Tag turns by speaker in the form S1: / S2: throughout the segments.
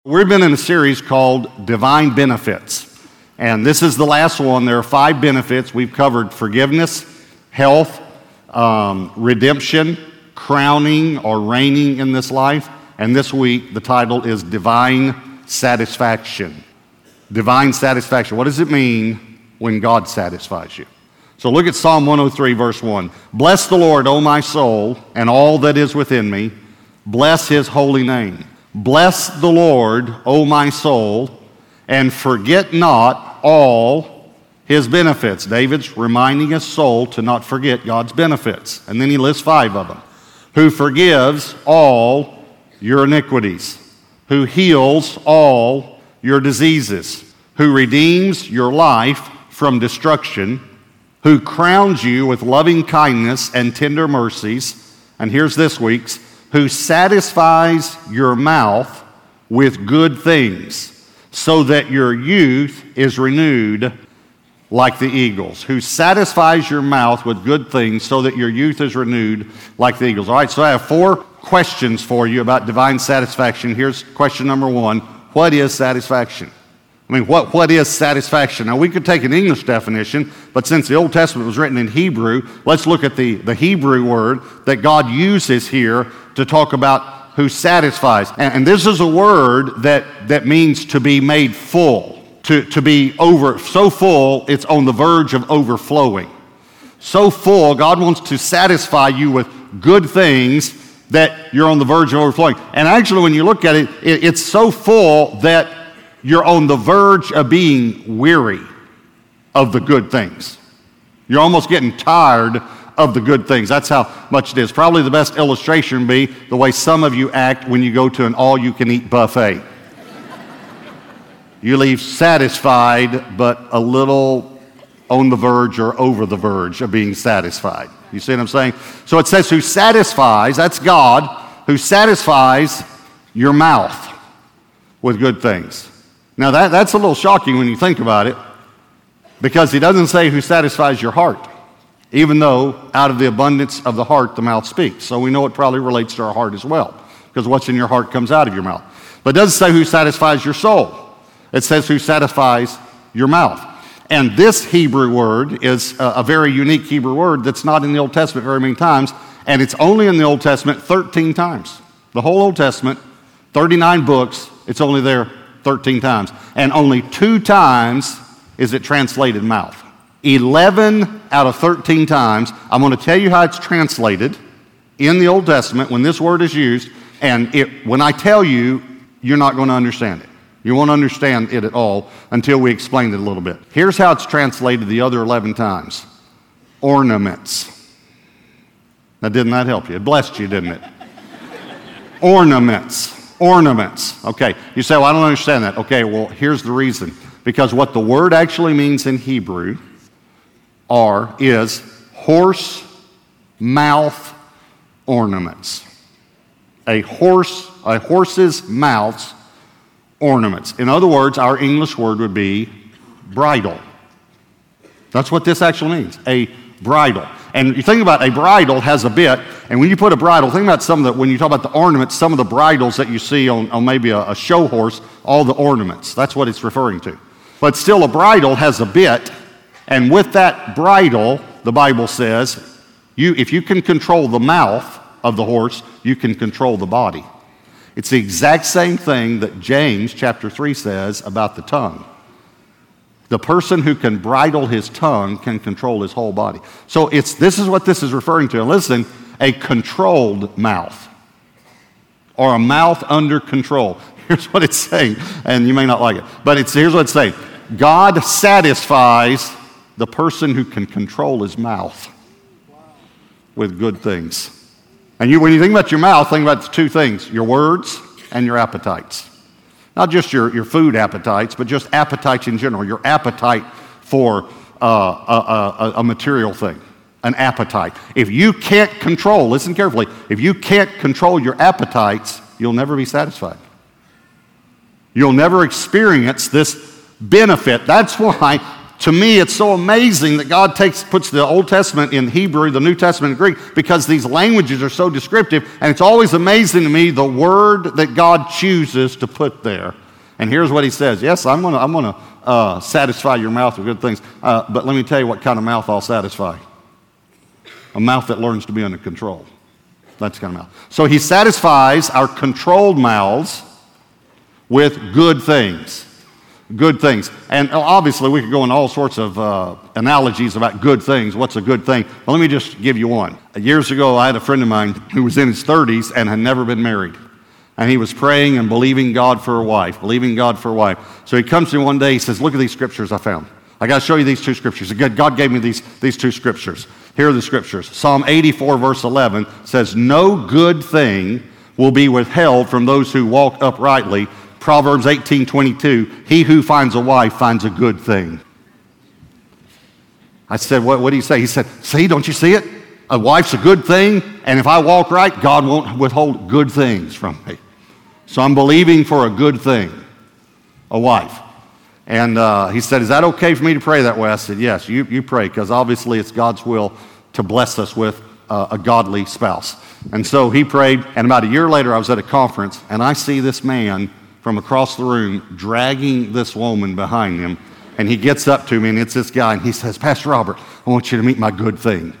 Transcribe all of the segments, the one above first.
S1: We've been in a series called Divine Benefits, and this is the last one. There are 5 benefits. We've covered forgiveness, health, redemption, crowning or reigning in this life, and this week the title is Divine Satisfaction. Divine satisfaction. What does it mean when God satisfies you? So look at Psalm 103, verse 1. Bless the Lord, O my soul, and all that is within me. Bless his holy name. Bless the Lord, O my soul, and forget not all his benefits. David's reminding his soul to not forget God's benefits. And then he lists 5 of them. Who forgives all your iniquities, who heals all your diseases, who redeems your life from destruction, who crowns you with loving kindness and tender mercies. And here's this week's. Who satisfies your mouth with good things, so that your youth is renewed like the eagles. Who satisfies your mouth with good things, so that your youth is renewed like the eagles. All right, so I have 4 questions for you about divine satisfaction. Here's question number 1. What is satisfaction? What is satisfaction? Now, we could take an English definition, but since the Old Testament was written in Hebrew, let's look at the Hebrew word that God uses here to talk about who satisfies. And this is a word that means to be made full, to be over, so full it's on the verge of overflowing. So full, God wants to satisfy you with good things that you're on the verge of overflowing. And actually, when you look at it, it's so full that you're on the verge of being weary of the good things. You're almost getting tired of the good things. That's how much it is. Probably the best illustration would be the way some of you act when you go to an all-you-can-eat buffet. You leave satisfied, but a little on the verge or over the verge of being satisfied. You see what I'm saying? So it says who satisfies, that's God, who satisfies your mouth with good things. Now that's a little shocking when you think about it, because he doesn't say who satisfies your heart, even though out of the abundance of the heart the mouth speaks. So we know it probably relates to our heart as well, because what's in your heart comes out of your mouth. But it doesn't say who satisfies your soul. It says who satisfies your mouth. And this Hebrew word is a very unique Hebrew word that's not in the Old Testament very many times, and it's only in the Old Testament 13 times. The whole Old Testament, 39 books, it's only there 13 times. And only 2 times is it translated mouth. 11 out of 13 times, I'm going to tell you how it's translated in the Old Testament when this word is used, and when I tell you, you're not going to understand it. You won't understand it at all until we explain it a little bit. Here's how it's translated the other 11 times. Ornaments. Now, didn't that help you? It blessed you, didn't it? Ornaments. Ornaments. Okay, you say, well, I don't understand that. Okay, well, here's the reason. Because what the word actually means in Hebrew is horse mouth ornaments. A horse's mouth's ornaments. In other words, our English word would be bridle. That's what this actually means, a bridle. And you think about a bridle has a bit, and when you put a bridle, think about when you talk about the ornaments, some of the bridles that you see on maybe a show horse, all the ornaments. That's what it's referring to. But still, a bridle has a bit, and with that bridle, the Bible says, if you can control the mouth of the horse, you can control the body. It's the exact same thing that James chapter 3 says about the tongue. The person who can bridle his tongue can control his whole body. So this is what this is referring to. And listen, a controlled mouth, or a mouth under control. Here's what it's saying, and you may not like it, but here's what it's saying. God satisfies the person who can control his mouth with good things. And when you think about your mouth, think about the 2 things, your words and your appetites. Not just your food appetites, but just appetites in general, your appetite for a material thing, an appetite. If you can't control, listen carefully, if you can't control your appetites, you'll never be satisfied. You'll never experience this benefit. That's why To me, it's so amazing that God puts the Old Testament in Hebrew, the New Testament in Greek, because these languages are so descriptive, and it's always amazing to me the word that God chooses to put there. And here's what he says. Yes, I'm gonna satisfy your mouth with good things, but let me tell you what kind of mouth I'll satisfy. A mouth that learns to be under control. That's the kind of mouth. So he satisfies our controlled mouths with good things. Good things. And obviously we could go into all sorts of analogies about good things. What's a good thing? Well, let me just give you one. Years ago, I had a friend of mine who was in his 30s and had never been married. And he was praying and believing God for a wife, So he comes to me one day, he says, look at these scriptures I found. I got to show you these two scriptures. God gave me these two scriptures. Here are the scriptures. Psalm 84, verse 11 says, no good thing will be withheld from those who walk uprightly. Proverbs 18:22, he who finds a wife finds a good thing. I said, what do you say? He said, see, don't you see it? A wife's a good thing, and if I walk right, God won't withhold good things from me. So I'm believing for a good thing, a wife. And he said, is that okay for me to pray that way? I said, yes, you pray, because obviously it's God's will to bless us with a godly spouse. And so he prayed, and about a year later I was at a conference, and I see this man from across the room dragging this woman behind him, and he gets up to me, and it's this guy, and he says, Pastor Robert, I want you to meet my good thing.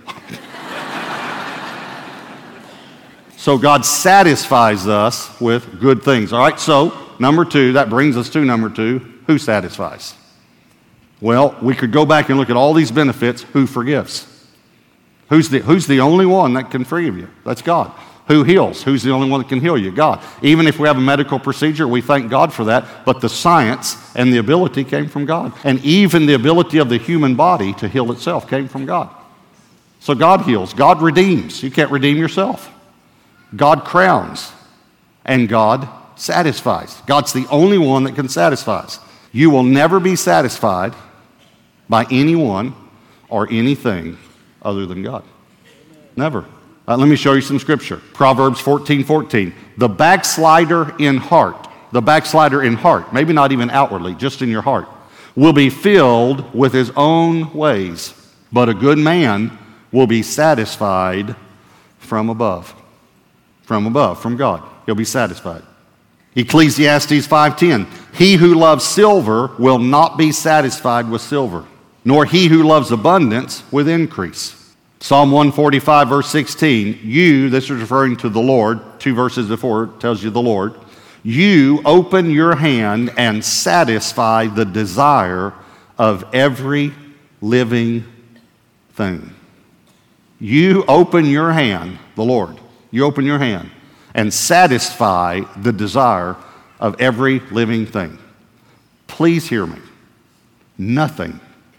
S1: So God satisfies us with good things. All right, so number two, that brings us to number two, who satisfies? Well, we could go back and look at all these benefits. Who forgives? Who's the only one that can forgive you? That's God. Who heals? Who's the only one that can heal you? God. Even if we have a medical procedure, we thank God for that, but the science and the ability came from God. And even the ability of the human body to heal itself came from God. So God heals. God redeems. You can't redeem yourself. God crowns. And God satisfies. God's the only one that can satisfy us. You will never be satisfied by anyone or anything other than God. Never. Let me show you some scripture. Proverbs 14:14. The backslider in heart, maybe not even outwardly, just in your heart, will be filled with his own ways, but a good man will be satisfied from above. From God. He'll be satisfied. Ecclesiastes 5:10. He who loves silver will not be satisfied with silver, nor he who loves abundance with increase. Psalm 145, verse 16, this is referring to the Lord, 2 verses before it tells you the Lord, you open your hand and satisfy the desire of every living thing. You open your hand, the Lord, you open your hand and satisfy the desire of every living thing. Please hear me. Nothing,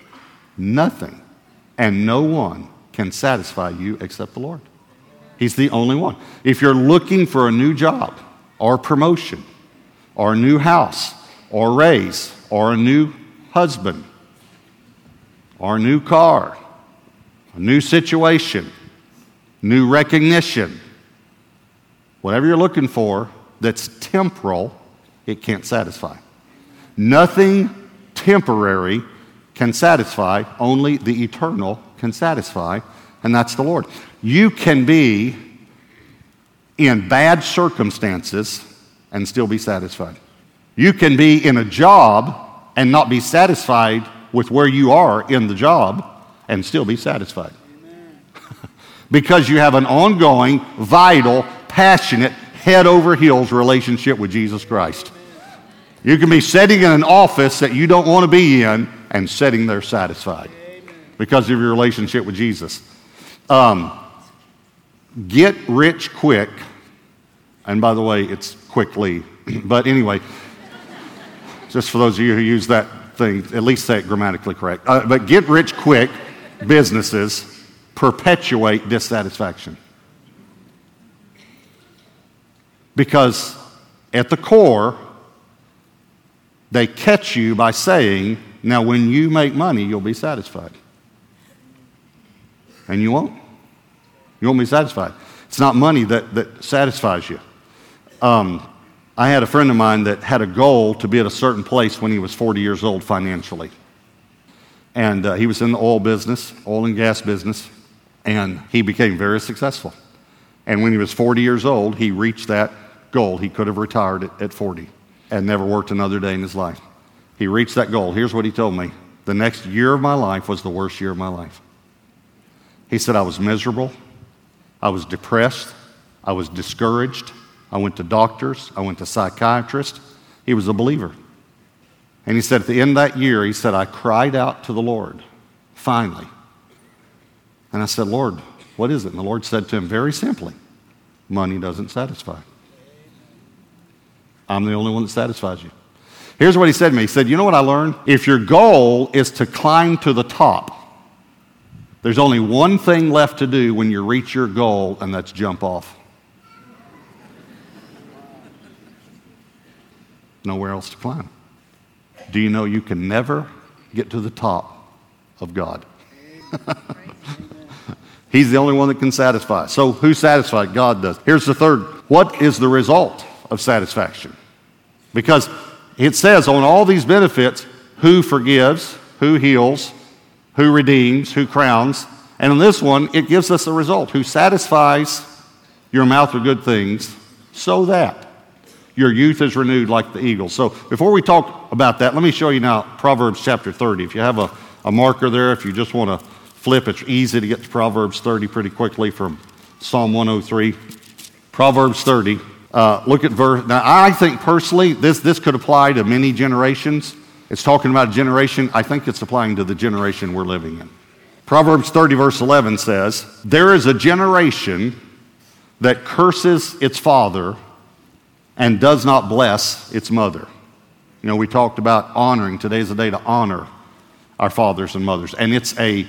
S1: and no one can satisfy you except the Lord. He's the only one. If you're looking for a new job or promotion or a new house or raise or a new husband or a new car, a new situation, new recognition, whatever you're looking for that's temporal, it can't satisfy. Nothing temporary can satisfy, only the eternal can satisfy, and that's the Lord. You can be in bad circumstances and still be satisfied. You can be in a job and not be satisfied with where you are in the job and still be satisfied. Because you have an ongoing, vital, passionate, head over heels relationship with Jesus Christ. You can be sitting in an office that you don't want to be in and sitting there satisfied because of your relationship with Jesus. Get rich quick, and by the way, it's quickly, but anyway, just for those of you who use that thing, at least say it grammatically correct. But get rich quick businesses perpetuate dissatisfaction. Because at the core, they catch you by saying, now when you make money, you'll be satisfied. And you won't. You won't be satisfied. It's not money that satisfies you. I had a friend of mine that had a goal to be at a certain place when he was 40 years old financially. And he was in the oil business, oil and gas business, and he became very successful. And when he was 40 years old, he reached that goal. He could have retired at 40 and never worked another day in his life. He reached that goal. Here's what he told me. The next year of my life was the worst year of my life. He said, I was miserable. I was depressed. I was discouraged. I went to doctors. I went to psychiatrists. He was a believer. And he said at the end of that year, he said, I cried out to the Lord, finally. And I said, Lord, what is it? And the Lord said to him very simply, money doesn't satisfy. I'm the only one that satisfies you. Here's what he said to me. He said, you know what I learned? If your goal is to climb to the top, there's only one thing left to do when you reach your goal, and that's jump off. Nowhere else to climb. Do you know you can never get to the top of God? He's the only one that can satisfy. So who satisfies? God does. Here's the third. What is the result of satisfaction? Because it says on all these benefits, who forgives, who heals, who redeems, who crowns. And on this one, it gives us a result. Who satisfies your mouth with good things so that your youth is renewed like the eagle. So before we talk about that, let me show you now Proverbs chapter 30. If you have a marker there, if you just want to flip, it's easy to get to Proverbs 30 pretty quickly from Psalm 103. Proverbs 30. Look at verse. Now, I think personally, this could apply to many generations. It's talking about a generation. I think it's applying to the generation we're living in. Proverbs 30, verse 11 says, there is a generation that curses its father and does not bless its mother. You know, we talked about honoring. Today's the day to honor our fathers and mothers. And it's a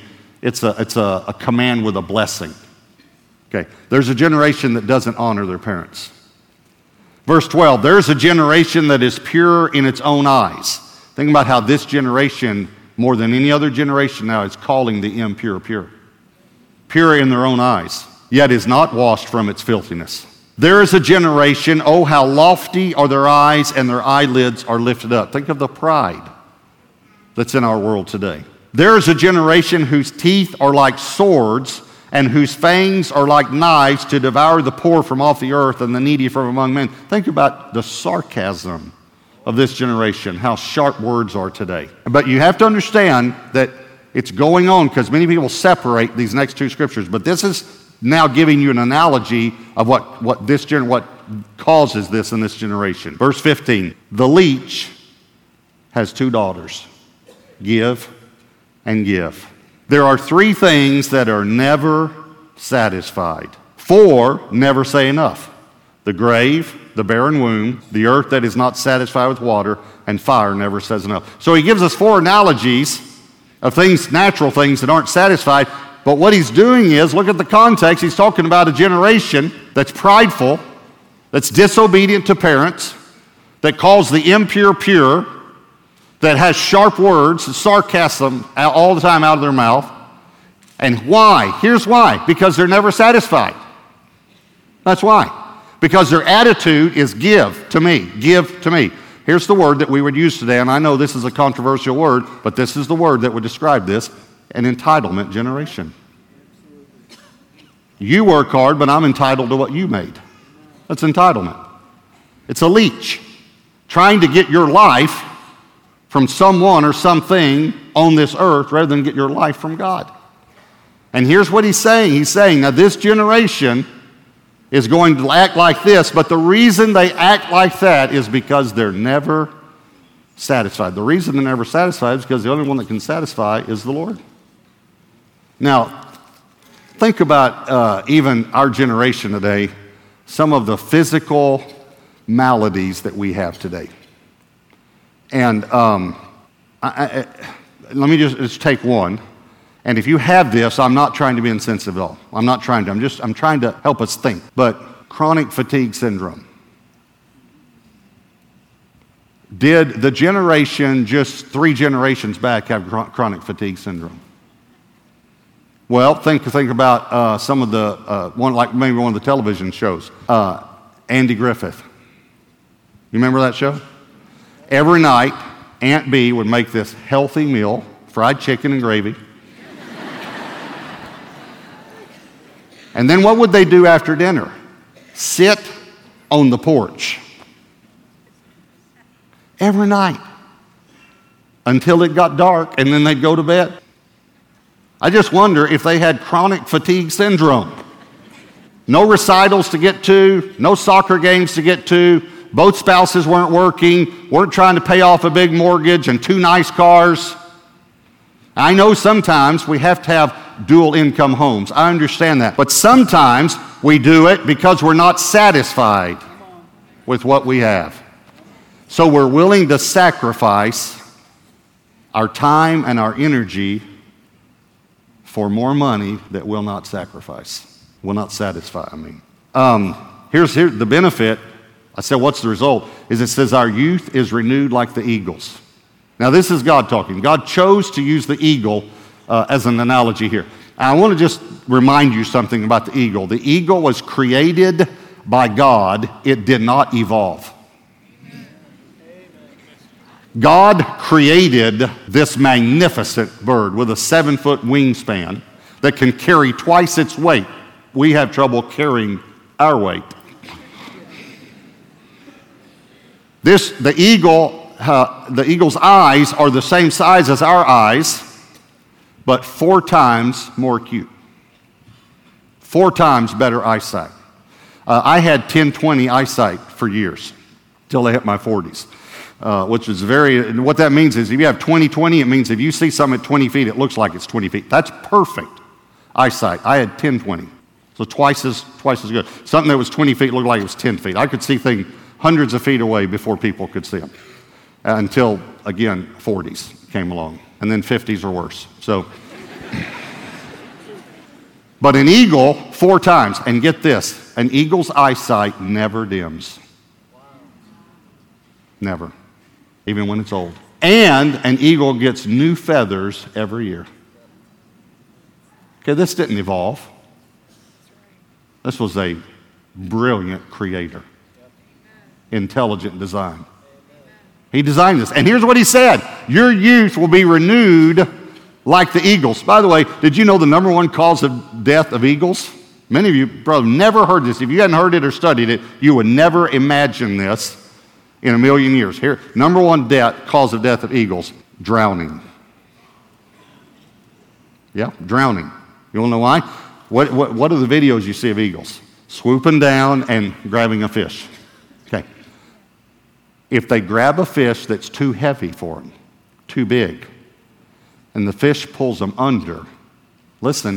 S1: command with a blessing. Okay, there's a generation that doesn't honor their parents. Verse 12, there's a generation that is pure in its own eyes. Think about how this generation, more than any other generation now, is calling the impure pure. Pure in their own eyes, yet is not washed from its filthiness. There is a generation, oh, how lofty are their eyes, and their eyelids are lifted up. Think of the pride that's in our world today. There is a generation whose teeth are like swords, and whose fangs are like knives to devour the poor from off the earth and the needy from among men. Think about the sarcasm of this generation, how sharp words are today. But you have to understand that it's going on because many people separate these next two scriptures. But this is now giving you an analogy of what causes this in this generation. Verse 15, the leech has two daughters, give and give. There are three things that are never satisfied. Four never say enough. The grave, the barren womb, the earth that is not satisfied with water, and fire never says enough. So he gives us four analogies of things, natural things that aren't satisfied. But what he's doing is, look at the context, he's talking about a generation that's prideful, that's disobedient to parents, that calls the impure pure, that has sharp words, sarcasm all the time out of their mouth. And why? Here's why. Because they're never satisfied. That's why. Because their attitude is give to me, give to me. Here's the word that we would use today, and I know this is a controversial word, but this is the word that would describe this, an entitlement generation. You work hard, but I'm entitled to what you made. That's entitlement. It's a leech trying to get your life from someone or something on this earth rather than get your life from God. And here's what he's saying. He's saying, now this generation is going to act like this, but the reason they act like that is because they're never satisfied. The reason they're never satisfied is because the only one that can satisfy is the Lord. Now, think about even our generation today, some of the physical maladies that we have today. And let me just take one. And if you have this, I'm not trying to be insensitive at all. I'm trying to help us think. But chronic fatigue syndrome. Did the generation just 3 generations back have chronic fatigue syndrome? Well, think about some of the maybe one of the television shows. Andy Griffith. You remember that show? Every night, Aunt Bee would make this healthy meal fried chicken and gravy. And then what would they do after dinner? Sit on the porch. Every night. Until it got dark, and then they'd go to bed. I just wonder if they had chronic fatigue syndrome. No recitals to get to, no soccer games to get to, both spouses weren't working, weren't trying to pay off a big mortgage and 2 nice cars. I know sometimes we have to have dual income homes. I understand that. But sometimes we do it because we're not satisfied with what we have. So we're willing to sacrifice our time and our energy for more money that will not satisfy, Here's the benefit. I said, what's the result? Is it says our youth is renewed like the eagles. Now, this is God talking. God chose to use the eagle as an analogy here. I want to just remind you something about the eagle. The eagle was created by God. It did not evolve. God created this magnificent bird with a 7-foot wingspan that can carry twice its weight. We have trouble carrying our weight. The eagle's eyes are the same size as our eyes, but 4 times more acute. 4 times better eyesight. I had 10/20 eyesight for years, till I hit my 40s. Which is what that means is if you have 20/20, it means if you see something at 20 feet, it looks like it's 20 feet. That's perfect eyesight. I had 10/20, so twice as good. Something that was 20 feet looked like it was 10 feet. I could see things hundreds of feet away before people could see them. Until, again, 40s came along, and then 50s are worse. So, but an eagle, 4 times, and get this, an eagle's eyesight never dims. Never. Even when it's old. And an eagle gets new feathers every year. Okay, this didn't evolve. This was a brilliant creator. Intelligent design. He designed this. And here's what he said. Your youth will be renewed like the eagles. By the way, did you know the number 1 cause of death of eagles? Many of you probably never heard this. If you hadn't heard it or studied it, you would never imagine this in a million years. Here, number 1 cause of death of eagles, drowning. Yeah, drowning. You want to know why? What are the videos you see of eagles? Swooping down and grabbing a fish. Okay. If they grab a fish that's too heavy for them, too big, and the fish pulls them under, listen,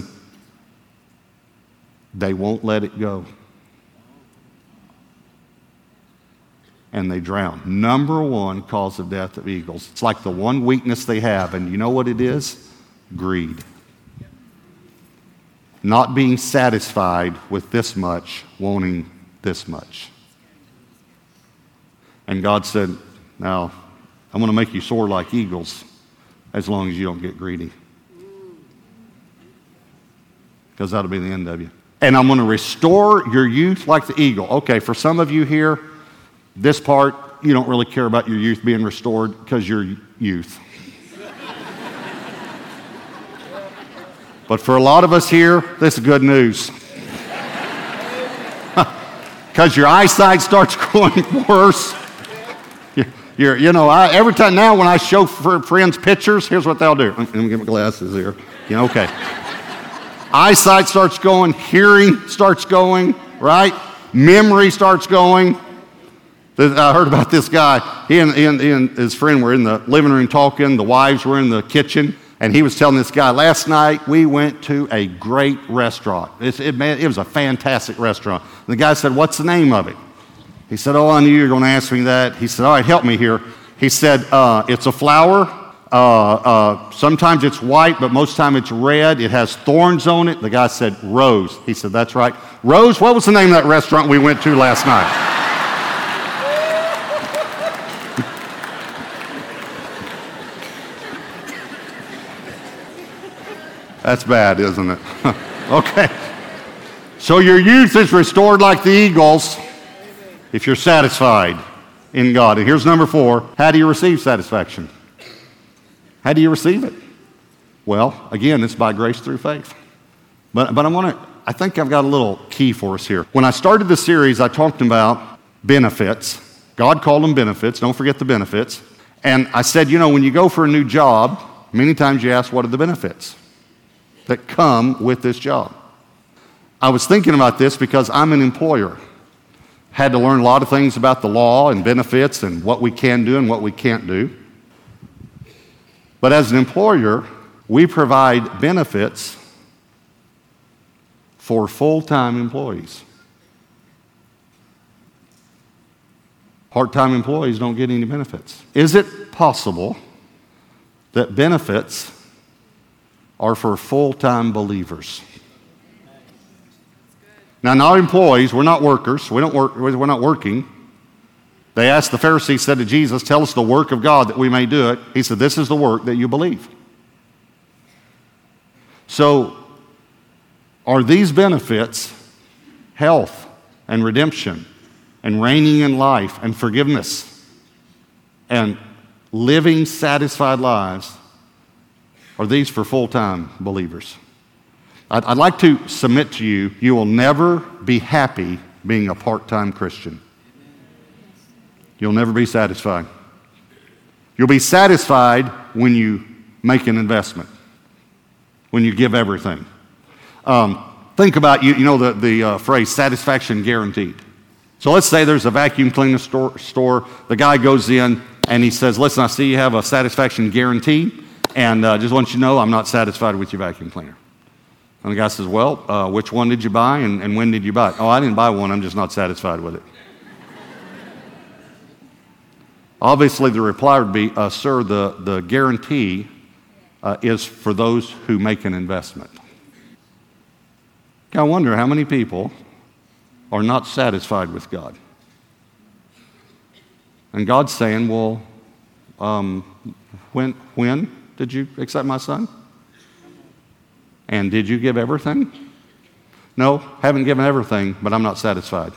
S1: they won't let it go. And they drown. Number 1 cause of death of eagles. It's like the one weakness they have, and you know what it is? Greed. Not being satisfied with this much, wanting this much. And God said, now, I'm going to make you soar like eagles as long as you don't get greedy. Because that'll be the end of you. And I'm going to restore your youth like the eagle. Okay, for some of you here, this part, you don't really care about your youth being restored because you're youth. But for a lot of us here, this is good news. Because your eyesight starts growing worse. Every time now when I show friends pictures, here's what they'll do. Let me get my glasses here. Okay. Eyesight starts going, hearing starts going, right? Memory starts going. I heard about this guy. He and his friend were in the living room talking. The wives were in the kitchen. And he was telling this guy, last night we went to a great restaurant. It was a fantastic restaurant. And the guy said, what's the name of it? He said, I knew you were going to ask me that. He said, all right, help me here. He said, it's a flower. Sometimes it's white, but most of the time it's red. It has thorns on it. The guy said, Rose. He said, that's right. Rose, what was the name of that restaurant we went to last night? That's bad, isn't it? Okay. So your youth is restored like the eagles if you're satisfied in God. And here's number 4. How do you receive satisfaction? How do you receive it? Well, again, it's by grace through faith. But I think I've got a little key for us here. When I started the series, I talked about benefits. God called them benefits. Don't forget the benefits. And I said, when you go for a new job, many times you ask, what are the benefits that come with this job? I was thinking about this because I'm an employer. Had to learn a lot of things about the law and benefits and what we can do and what we can't do. But as an employer, we provide benefits for full-time employees. Part-time employees don't get any benefits. Is it possible that benefits are for full-time believers? Now, not employees. We're not workers. We're not working. They asked, the Pharisees said to Jesus, tell us the work of God that we may do it. He said, this is the work that you believe. So, are these benefits health and redemption and reigning in life and forgiveness and living satisfied lives? Are these for full-time believers? I'd like to submit to you, you will never be happy being a part-time Christian. You'll never be satisfied. You'll be satisfied when you make an investment, when you give everything. Think about, the phrase satisfaction guaranteed. So let's say there's a vacuum cleaner store. The guy goes in and he says, listen, I see you have a satisfaction guarantee, and just want you to know I'm not satisfied with your vacuum cleaner. And the guy says, well, which one did you buy and when did you buy it? Oh, I didn't buy one. I'm just not satisfied with it. Obviously, the reply would be, sir, the guarantee is for those who make an investment. I wonder how many people are not satisfied with God. And God's saying, well, when did you accept my son? And did you give everything? No, haven't given everything, but I'm not satisfied.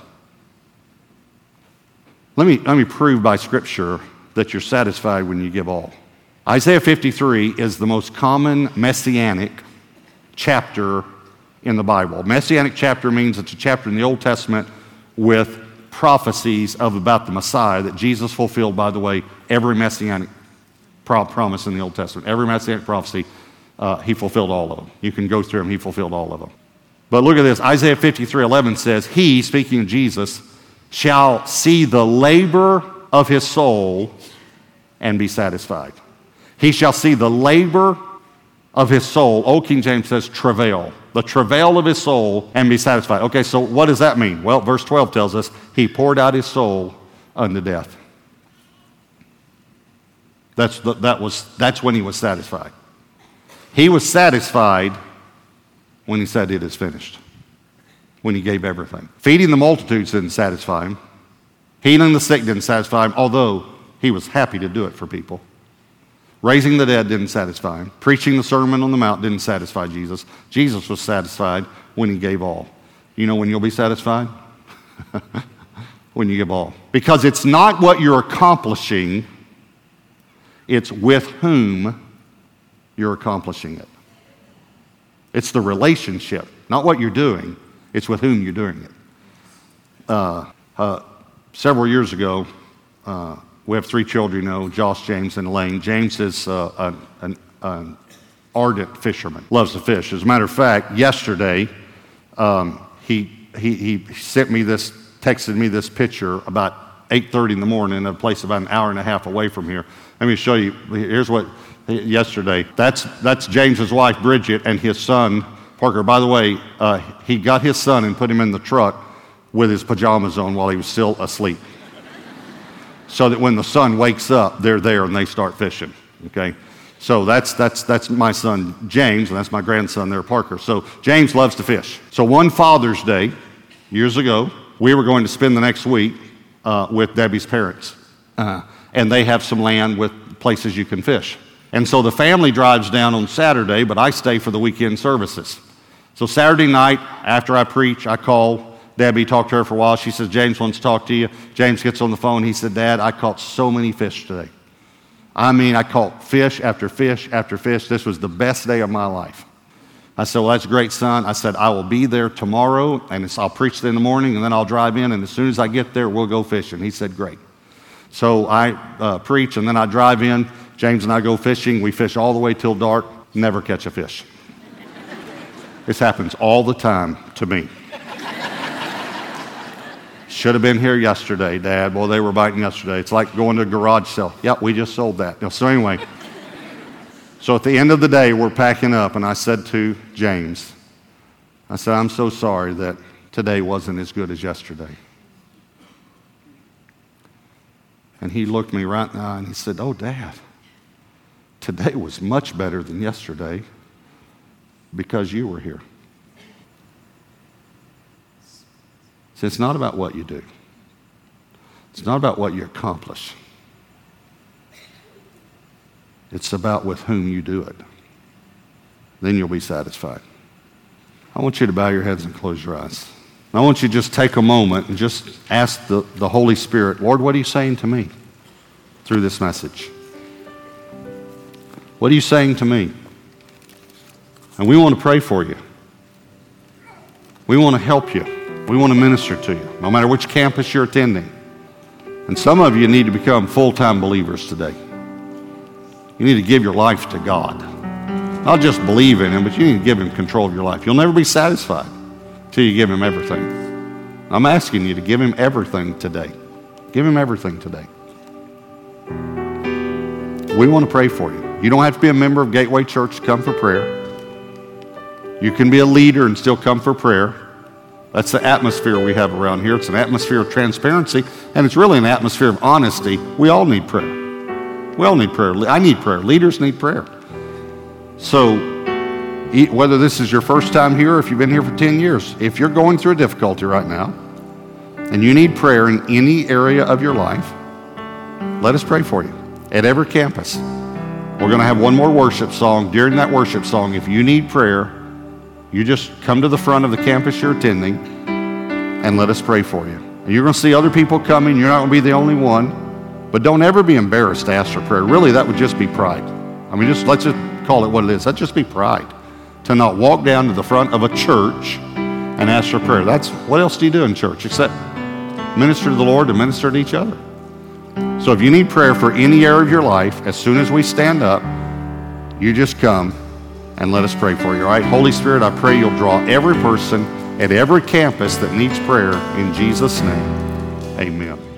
S1: Let me prove by Scripture that you're satisfied when you give all. Isaiah 53 is the most common messianic chapter in the Bible. Messianic chapter means it's a chapter in the Old Testament with prophecies about the Messiah that Jesus fulfilled, by the way, every messianic promise in the Old Testament. Every messianic prophecy, he fulfilled all of them. You can go through them, he fulfilled all of them. But look at this, Isaiah 53:11 says, he, speaking of Jesus, shall see the labor of his soul and be satisfied. He shall see the labor of his soul. Old King James says travail. The travail of his soul and be satisfied. Okay, so what does that mean? Well, verse 12 tells us he poured out his soul unto death. That's when he was satisfied. He was satisfied when he said it is finished. When he gave everything. Feeding the multitudes didn't satisfy him. Healing the sick didn't satisfy him, although he was happy to do it for people. Raising the dead didn't satisfy him. Preaching the Sermon on the Mount didn't satisfy Jesus. Jesus was satisfied when he gave all. You know when you'll be satisfied? When you give all. Because it's not what you're accomplishing, it's with whom you're accomplishing it. It's the relationship, not what you're doing. It's with whom you're doing it. Several years ago, we have 3 children, Josh, James, and Elaine. James is an ardent fisherman, loves to fish. As a matter of fact, yesterday, he sent me this, texted me this picture about 8:30 in the morning at a place about an hour and a half away from here. Let me show you. Here's what, yesterday. That's James's wife, Bridget, and his son, Parker. By the way, he got his son and put him in the truck with his pajamas on while he was still asleep. So that when the son wakes up, they're there and they start fishing, okay? So that's my son, James, and that's my grandson there, Parker. So James loves to fish. So one Father's Day, years ago, we were going to spend the next week with Debbie's parents. And they have some land with places you can fish. And so the family drives down on Saturday, but I stay for the weekend services. So Saturday night, after I preach, I call Debbie, talk to her for a while. She says, James wants to talk to you. James gets on the phone. He said, Dad, I caught so many fish today. I mean, I caught fish after fish after fish. This was the best day of my life. I said, well, that's great, son. I said, I will be there tomorrow, and I'll preach in the morning, and then I'll drive in, and as soon as I get there, we'll go fishing. He said, great. So I preach, and then I drive in. James and I go fishing. We fish all the way till dark, never catch a fish. This happens all the time to me. Should have been here yesterday, Dad. Well, they were biting yesterday. It's like going to a garage sale. Yep, we just sold that. So anyway, so at the end of the day, we're packing up, and I said to James, I said, I'm so sorry that today wasn't as good as yesterday. And he looked me right in the eye, and he said, oh, Dad, today was much better than yesterday because you were here. See, it's not about what you do. It's not about what you accomplish. It's about with whom you do it. Then you'll be satisfied. I want you to bow your heads and close your eyes. I want you to just take a moment and just ask the Holy Spirit, Lord, what are you saying to me through this message? What are you saying to me? And we want to pray for you. We want to help you. We want to minister to you, no matter which campus you're attending. And some of you need to become full-time believers today. You need to give your life to God. Not just believe in Him, but you need to give Him control of your life. You'll never be satisfied until you give Him everything. I'm asking you to give Him everything today. Give Him everything today. We want to pray for you. You don't have to be a member of Gateway Church to come for prayer. You can be a leader and still come for prayer. That's the atmosphere we have around here. It's an atmosphere of transparency, and it's really an atmosphere of honesty. We all need prayer. We all need prayer. I need prayer. Leaders need prayer. So whether this is your first time here or if you've been here for 10 years, if you're going through a difficulty right now and you need prayer in any area of your life, let us pray for you at every campus. We're going to have one more worship song. During that worship song, if you need prayer, you just come to the front of the campus you're attending and let us pray for you. And you're going to see other people coming. You're not going to be the only one. But don't ever be embarrassed to ask for prayer. Really, that would just be pride. I mean, let's just call it what it is. That'd just be pride. To not walk down to the front of a church and ask for prayer. What else do you do in church except minister to the Lord and minister to each other? So if you need prayer for any area of your life, as soon as we stand up, you just come and let us pray for you, all right? Holy Spirit, I pray you'll draw every person at every campus that needs prayer in Jesus' name. Amen.